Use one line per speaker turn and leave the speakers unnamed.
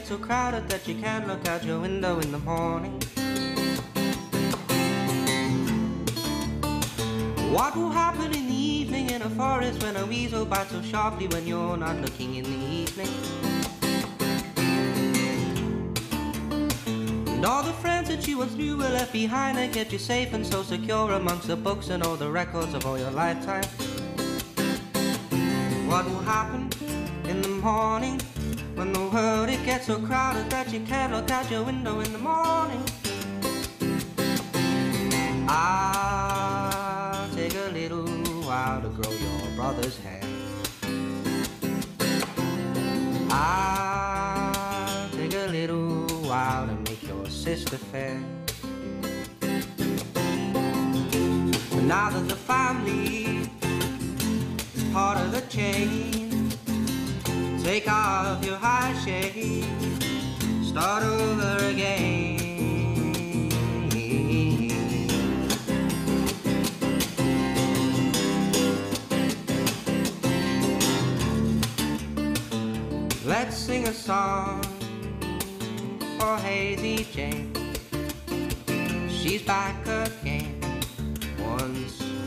gets so crowded that you can't look out your window in the morning? What will happen in the evening in a forest when a weasel bites so sharply when you're not looking in the evening? And all the friends that you once knew were left behind and kept you safe and so secure amongst the books and all the records of all your lifetime. What will happen in the morning when the world it gets so crowded that you can't look out your window in the morning? I'll take a little while to grow your brother's hair. I'll take a little while to make your sister fair. But now that the family is part of the chain, take off your high shade, start over again. Let's sing a song for Hazy Jane. She's back again once